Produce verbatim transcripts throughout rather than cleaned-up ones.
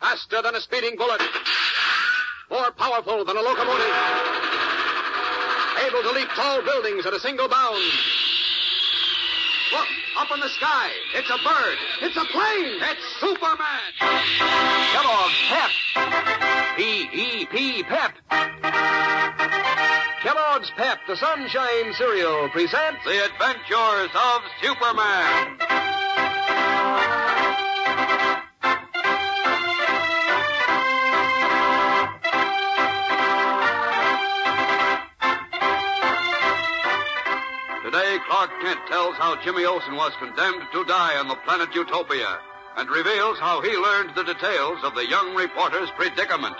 Faster than a speeding bullet. More powerful than a locomotive. Able to leap tall buildings at a single bound. Look, up in the sky. It's a bird. It's a plane. It's Superman. Kellogg's Pep. P E P, Pep. Kellogg's Pep, the Sunshine Cereal, presents The Adventures of Superman. Today, Clark Kent tells how Jimmy Olsen was condemned to die on the planet Utopia and reveals how he learned the details of the young reporter's predicament.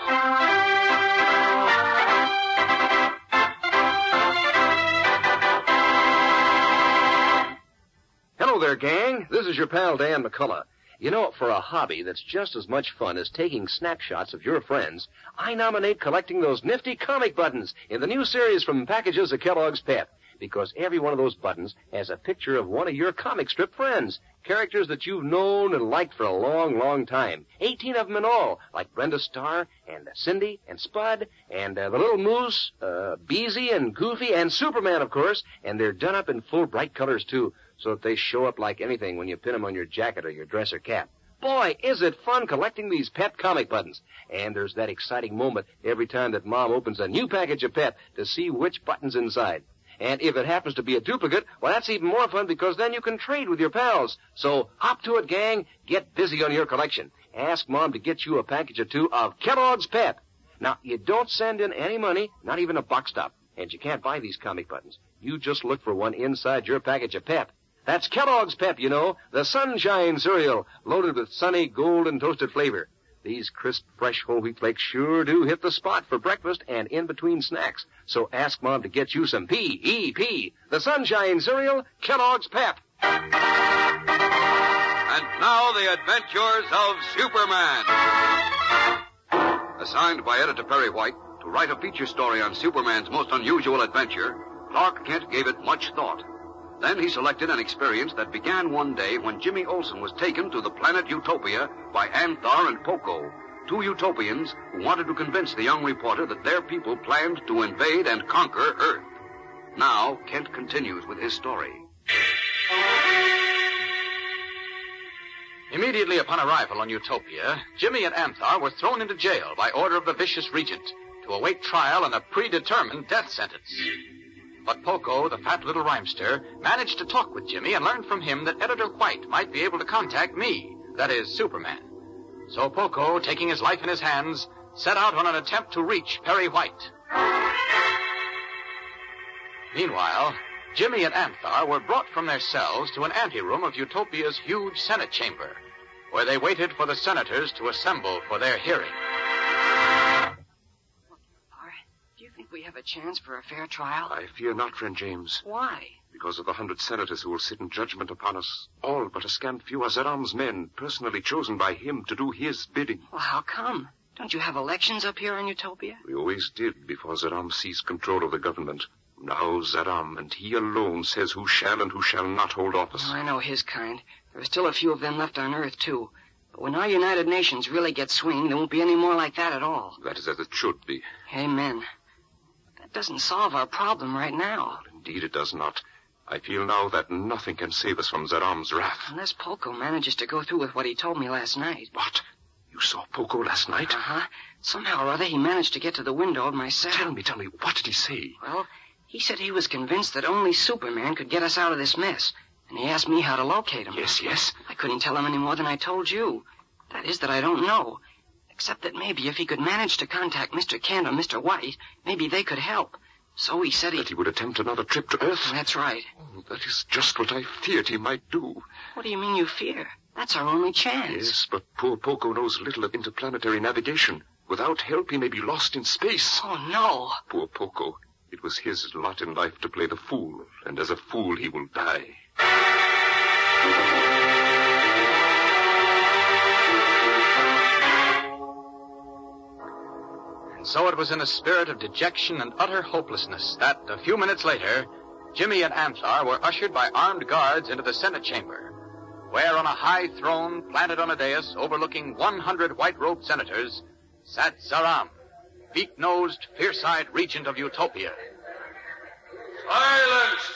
Hello there, gang. This is your pal, Dan McCullough. You know, for a hobby that's just as much fun as taking snapshots of your friends, I nominate collecting those nifty comic buttons in the new series from packages of Kellogg's Pep. Because every one of those buttons has a picture of one of your comic strip friends. Characters that you've known and liked for a long, long time. Eighteen of them in all, like Brenda Starr and Cindy and Spud and uh, the Little Moose, uh, Beezy and Goofy and Superman, of course. And they're done up in full bright colors, too, so that they show up like anything when you pin them on your jacket or your dress or cap. Boy, is it fun collecting these Pep comic buttons. And there's that exciting moment every time that Mom opens a new package of Pep to see which button's inside. And if it happens to be a duplicate, well, that's even more fun because then you can trade with your pals. So hop to it, gang. Get busy on your collection. Ask Mom to get you a package or two of Kellogg's Pep. Now, you don't send in any money, not even a box stop. And you can't buy these comic buttons. You just look for one inside your package of Pep. That's Kellogg's Pep, you know, the Sunshine Cereal, loaded with sunny, golden toasted flavor. These crisp, fresh whole wheat flakes sure do hit the spot for breakfast and in between snacks. So ask Mom to get you some P E P, the Sunshine Cereal, Kellogg's Pep. And now the Adventures of Superman. Assigned by editor Perry White to write a feature story on Superman's most unusual adventure, Clark Kent gave it much thought. Then he selected an experience that began one day when Jimmy Olsen was taken to the planet Utopia by Anthar and Poco, two Utopians who wanted to convince the young reporter that their people planned to invade and conquer Earth. Now, Kent continues with his story. Immediately upon arrival on Utopia, Jimmy and Anthar were thrown into jail by order of the vicious regent to await trial on a predetermined death sentence. But Poco, the fat little rhymester, managed to talk with Jimmy and learned from him that Editor White might be able to contact me, that is, Superman. So Poco, taking his life in his hands, set out on an attempt to reach Perry White. Meanwhile, Jimmy and Anthar were brought from their cells to an anteroom of Utopia's huge Senate chamber, where they waited for the senators to assemble for their hearing. We have a chance for a fair trial? I fear not, friend James. Why? Because of the hundred senators who will sit in judgment upon us. All but a scant few are Zeram's men, personally chosen by him to do his bidding. Well, how come? Don't you have elections up here in Utopia? We always did before Zeram seized control of the government. Now Zeram, and he alone, says who shall and who shall not hold office. Oh, I know his kind. There are still a few of them left on Earth, too. But when our United Nations really get swinging, there won't be any more like that at all. That is as it should be. Amen. Doesn't solve our problem right now. Indeed it does not. I feel now that nothing can save us from Zeram's wrath. Unless Poco manages to go through with what he told me last night. What? You saw Poco last night? Uh-huh. Somehow or other he managed to get to the window of my cell. Tell me, tell me, what did he say? Well, he said he was convinced that only Superman could get us out of this mess. And he asked me how to locate him. Yes, yes. I couldn't tell him any more than I told you. That is that I don't know. Except that maybe if he could manage to contact Mister Kent or Mister White, maybe they could help. So he said he... That he would attempt another trip to Earth? That's right. Oh, that is just what I feared he might do. What do you mean you fear? That's our only chance. Yes, but poor Poco knows little of interplanetary navigation. Without help, he may be lost in space. Oh, no. Poor Poco. It was his lot in life to play the fool, and as a fool he will die. So it was in a spirit of dejection and utter hopelessness that, a few minutes later, Jimmy and Anthar were ushered by armed guards into the Senate chamber, where on a high throne planted on a dais overlooking one hundred white-robed senators sat Zaram, beak-nosed, fierce-eyed regent of Utopia. Silence!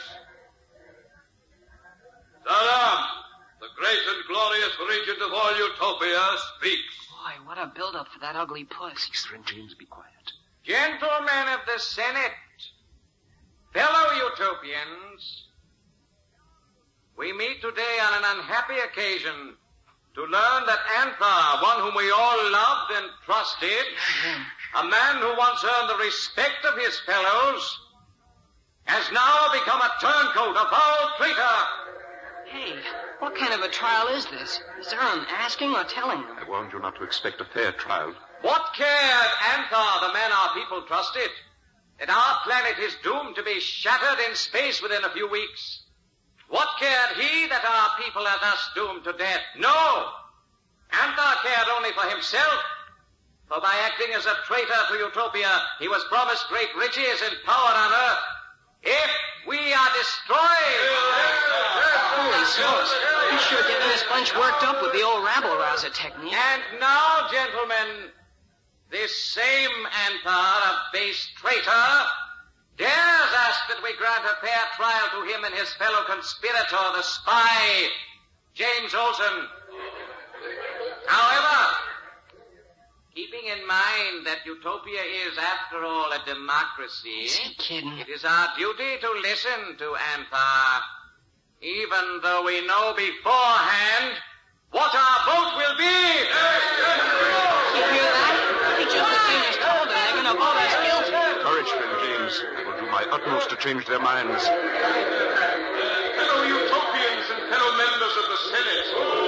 Zaram, the great and glorious regent of all Utopia, speaks. Boy, what a build-up for that ugly puss. Please, friend James, be quiet. Gentlemen of the Senate, fellow Utopians, we meet today on an unhappy occasion to learn that Anthar, one whom we all loved and trusted, a man who once earned the respect of his fellows, has now become a turncoat, a foul traitor. Hey, what kind of a trial is this? Is Zaram asking or telling them? I warned you not to expect a fair trial. What cared Anthar, the man our people trusted, that our planet is doomed to be shattered in space within a few weeks? What cared he that our people are thus doomed to death? No! Anthar cared only for himself. For by acting as a traitor to Utopia, he was promised great riches and power on earth. If we are destroyed... Holy smokes. He's sure getting this bunch worked up with the old rabble-rouser technique. And now, gentlemen, this same Anthar, a base traitor, dares ask that we grant a fair trial to him and his fellow conspirator, the spy, James Olsen. However, keeping in mind that Utopia is, after all, a democracy, Is he kidding? it is our duty to listen to Anthar, even though we know beforehand what our vote will be. You hear that? He just the same as told them they're going to vote us guilty. Courage, friend James. I will do my utmost to change their minds. Fellow Utopians and fellow members of the Senate.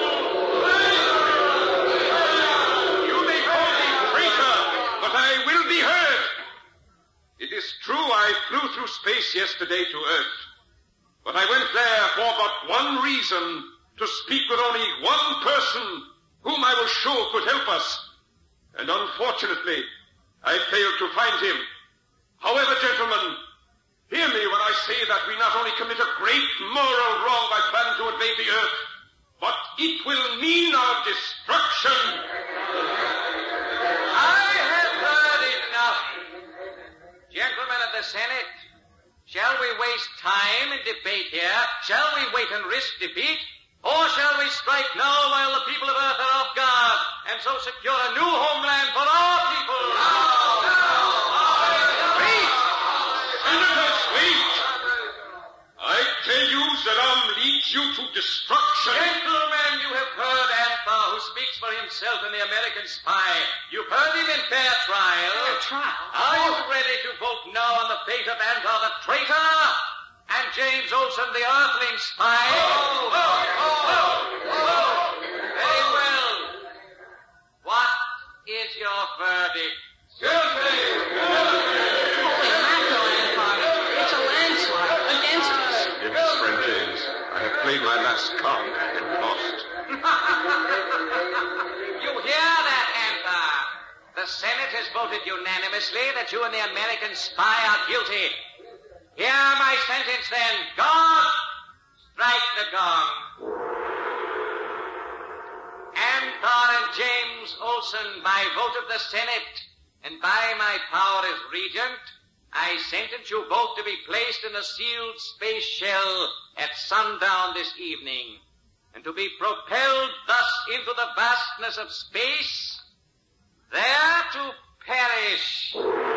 You may call me traitor, but I will be heard. It is true I flew through space yesterday to Earth. But I went there for but one reason, to speak with only one person whom I was sure could help us. And unfortunately, I failed to find him. However, gentlemen, hear me when I say that we not only commit a great moral wrong by planning to invade the Earth, but it will mean our destruction. I have heard enough. Gentlemen of the Senate, shall we waste time in debate here? Shall we wait and risk defeat? Or shall we strike now while the people of Earth are off guard, and so secure a new homeland for our people? Now! Wait! Senators, wait! I tell you, Zaram leads you to destruction. Gentlemen, you have heard Anthar, who speaks for himself and the American spy. You've heard him in fair trial. Fair trial? Are you ready to vote now on the fate of Anthar the traitor and James Olsen the earthling spy? Oh, oh, oh, oh, oh. Very well. What is your verdict? Guilty! Holy mackerel, Anthar. It's a landslide against us. Yes, friend James. I have played my last card and lost. You hear that, Anthar? The Senate has voted unanimously that you and the American spy are guilty. Hear my sentence, then. God, strike the gong. Anthar and James Olsen, by vote of the Senate, and by my power as regent, I sentence you both to be placed in a sealed space shell at sundown this evening, and to be propelled thus into the vastness of space, there to perish.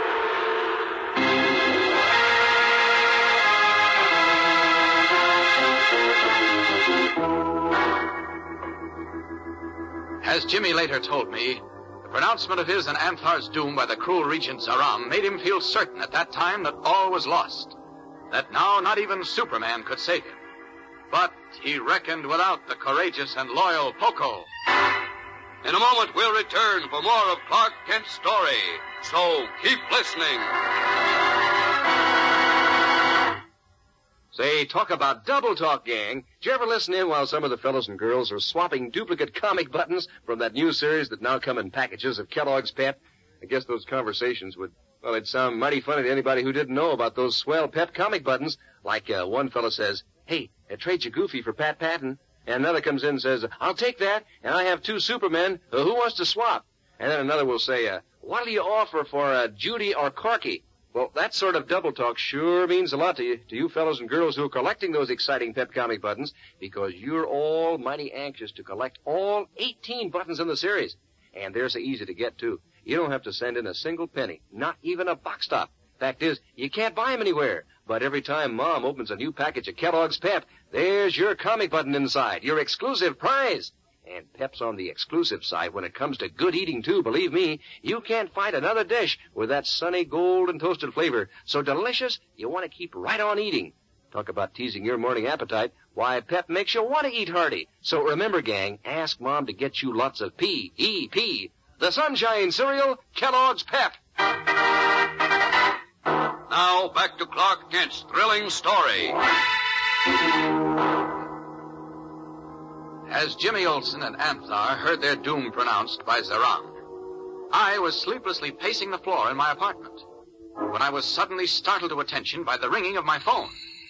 As Jimmy later told me, the pronouncement of his and Anthar's doom by the cruel regent Zaram made him feel certain at that time that all was lost, that now not even Superman could save him. But he reckoned without the courageous and loyal Poco. In a moment, we'll return for more of Clark Kent's story. So keep listening. Say, talk about double talk, gang. Did you ever listen in while some of the fellows and girls are swapping duplicate comic buttons from that new series that now come in packages of Kellogg's Pep? I guess those conversations would, well, it'd sound mighty funny to anybody who didn't know about those swell Pep comic buttons. Like uh, one fellow says, hey, I trade you Goofy for Pat Patton. And another comes in and says, I'll take that, and I have two Supermen. Uh, who wants to swap? And then another will say, uh, what'll you offer for uh, Judy or Corky? Well, that sort of double talk sure means a lot to you, to you fellows and girls who are collecting those exciting Pep comic buttons, because you're all mighty anxious to collect all eighteen buttons in the series. And they're so easy to get, too. You don't have to send in a single penny, not even a box top. Fact is, you can't buy them anywhere. But every time Mom opens a new package of Kellogg's Pep, there's your comic button inside, your exclusive prize. And Pep's on the exclusive side when it comes to good eating, too. Believe me, you can't find another dish with that sunny golden toasted flavor. So delicious, you want to keep right on eating. Talk about teasing your morning appetite. Why, Pep makes you want to eat hearty. So remember, gang, ask Mom to get you lots of P E P. The Sunshine Cereal, Kellogg's Pep. Now, back to Clark Kent's thrilling story. As Jimmy Olsen and Anthar heard their doom pronounced by Zeram, I was sleeplessly pacing the floor in my apartment when I was suddenly startled to attention by the ringing of my phone.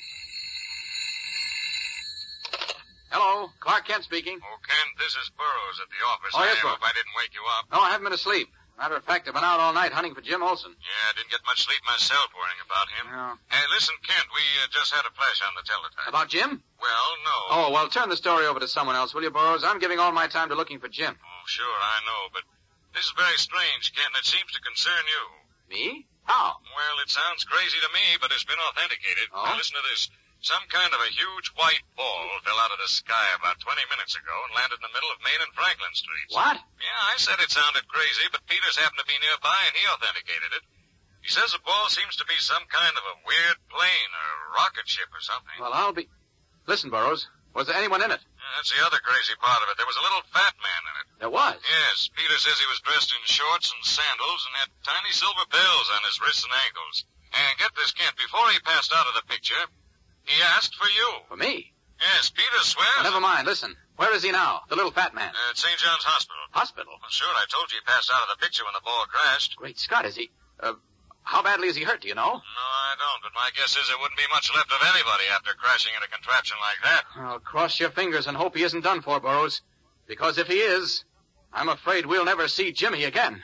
Hello, Clark Kent speaking. Oh, Kent, this is Burroughs at the office. Oh, yes, I sir. hope I didn't wake you up. No, I haven't been asleep. Matter of fact, I've been out all night hunting for Jim Olsen. Yeah, I didn't get much sleep myself worrying about him. Yeah. Hey, listen, Kent, we uh, just had a flash on the teletype. About Jim? Well, no. Oh, well, turn the story over to someone else, will you, Burroughs? I'm giving all my time to looking for Jim. Oh, sure, I know, but this is very strange, Kent, and it seems to concern you. Me? How? Well, it sounds crazy to me, but it's been authenticated. Oh? Now, listen to this. Some kind of a huge white ball fell out of the sky about twenty minutes ago and landed in the middle of Main and Franklin Streets. What? Yeah, I said it sounded crazy, but Peters happened to be nearby and he authenticated it. He says the ball seems to be some kind of a weird plane or rocket ship or something. Well, I'll be... Listen, Burroughs, was there anyone in it? Yeah, that's the other crazy part of it. There was a little fat man in it. There was? Yes, Peter says he was dressed in shorts and sandals and had tiny silver bells on his wrists and ankles. And get this, Kent, before he passed out of the picture, he asked for you. For me? Yes, Peter swears. Well, never mind. Listen, where is he now, the little fat man? Uh, at Saint John's Hospital. Hospital? Well, sure, I told you he passed out of the picture when the ball crashed. Great Scott, is he... Uh, how badly is he hurt, do you know? No, I don't, but my guess is there wouldn't be much left of anybody after crashing in a contraption like that. Well, cross your fingers and hope he isn't done for, Burroughs. Because if he is, I'm afraid we'll never see Jimmy again.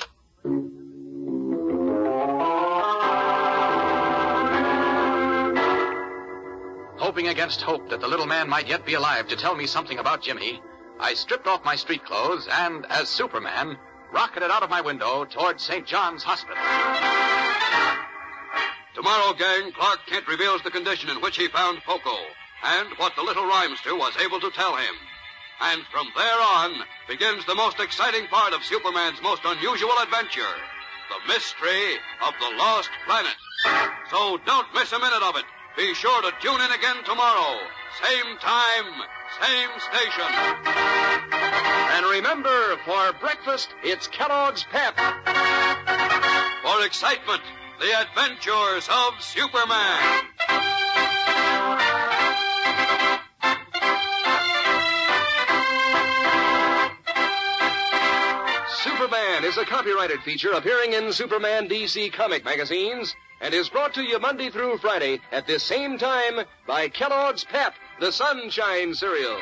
Hoping against hope that the little man might yet be alive to tell me something about Jimmy, I stripped off my street clothes and, as Superman, rocketed out of my window toward Saint John's Hospital. Tomorrow, gang, Clark Kent reveals the condition in which he found Poco and what the little rhymester was able to tell him. And from there on begins the most exciting part of Superman's most unusual adventure, the mystery of the lost planet. So don't miss a minute of it. Be sure to tune in again tomorrow. Same time, same station. And remember, for breakfast, it's Kellogg's Pep. For excitement, the adventures of Superman. Superman is a copyrighted feature appearing in Superman D C comic magazines and is brought to you Monday through Friday at this same time by Kellogg's Pep, the Sunshine Cereal.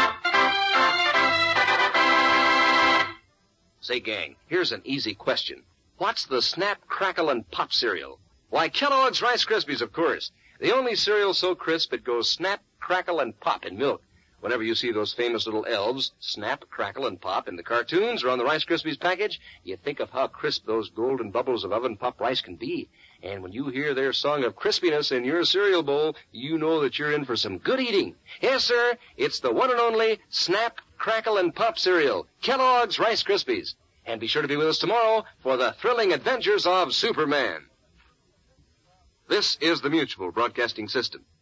Say, gang, here's an easy question. What's the Snap, Crackle, and Pop cereal? Why, Kellogg's Rice Krispies, of course. The only cereal so crisp it goes snap, crackle, and pop in milk. Whenever you see those famous little elves, Snap, Crackle, and Pop, in the cartoons or on the Rice Krispies package, you think of how crisp those golden bubbles of oven-popped rice can be. And when you hear their song of crispiness in your cereal bowl, you know that you're in for some good eating. Yes, sir, it's the one and only Snap, Crackle, and Pop cereal, Kellogg's Rice Krispies. And be sure to be with us tomorrow for the thrilling adventures of Superman. This is the Mutual Broadcasting System.